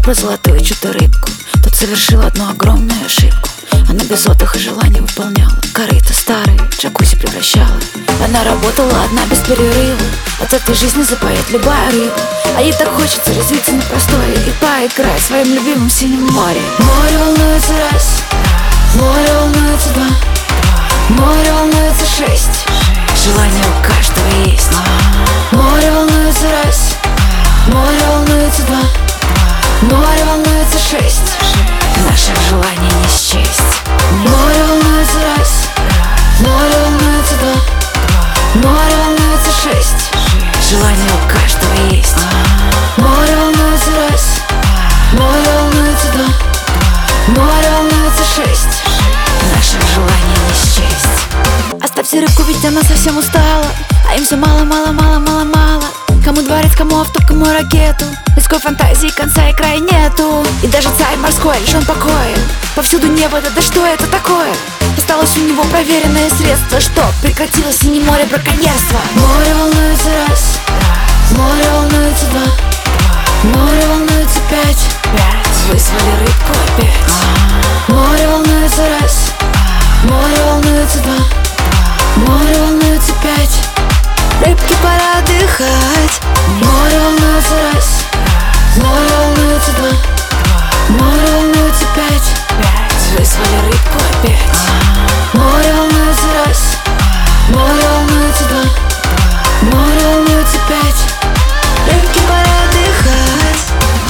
читал про золотую чью-то рыбку, тот совершил одну огромную ошибку. Она без отдыха желания выполняла, корыто старое джакузи превращала. Она работала одна без перерыва, от этой жизни запоет любая рыба. А ей так хочется развиться на просторе и поиграть в своем любимом синем море. Море волнуется раз, море волнуется два, море волнуется шесть, желание у каждого есть. Море волнуется раз, море волнуется два, море волнуется шесть, наших желаний не счесть. Море волнуется раз, море волнуется два, море волнуется шесть, желание у каждого есть. Море волнуется раз, море волнуется два, море волнуется шесть, наших желаний не счесть. Оставьте рыбку, ведь она совсем устала, а им все мало, мало, мало, мало, мало. Кому дворец, кому авто, кому ракету. Людской фантазии конца и края нету. И даже царь морской лишен покоя. Повсюду небо, да что это такое? Осталось у него проверенное средство, чтоб прекратилось синее море браконьерства. Море волнуется раз, море волнуется два, море волнуется пять, вызвали рыбку опять. Море волнуется раз, море волнуется два, море волнуется пять, рыбки пора отдыхать. Море волнуется раз, море волнуется два, море волнуется пять, вызвали рыбку опять. Море волнуется раз, море волнуется два, море волнуется пять, рыбки пора отдыхать.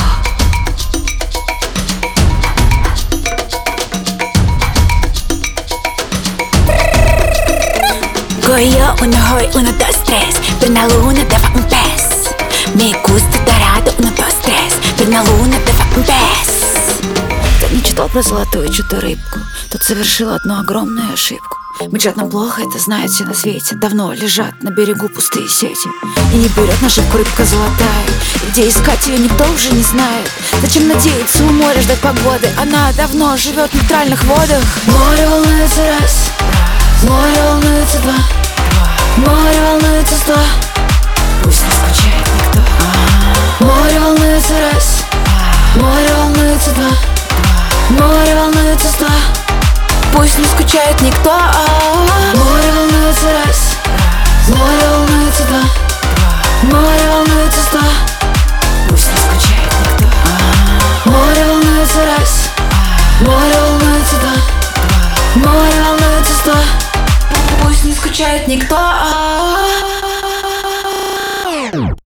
Coyo, uno hoy, uno, dos, tres. Per la luna te fa un pez. Me gusta dorado, uno, dos, tres. Per la luna te fa un pez. Кто не читал про золотую чью-то рыбку, тот совершил одну огромную ошибку. Мычат нам плохо, это знают все на свете. Давно лежат на берегу пустые сети, и не берет наживку рыбка золотая. И где искать ее, никто уже не знает. Зачем надеяться у моря, ждать погоды? Она давно живет в нейтральных водах. Море волнуется раз, море волнуется два, море волнуется сто, пусть не скучает никто. Море волнуется раз, море волнуется два, море волнуется сто, пусть не скучает никто. Море волнуется раз, море волнуется два, море волнуется сто, пусть не скучает никто. Море волнуется раз, море волнуется два, море волнуется сто, пусть не скучает никто.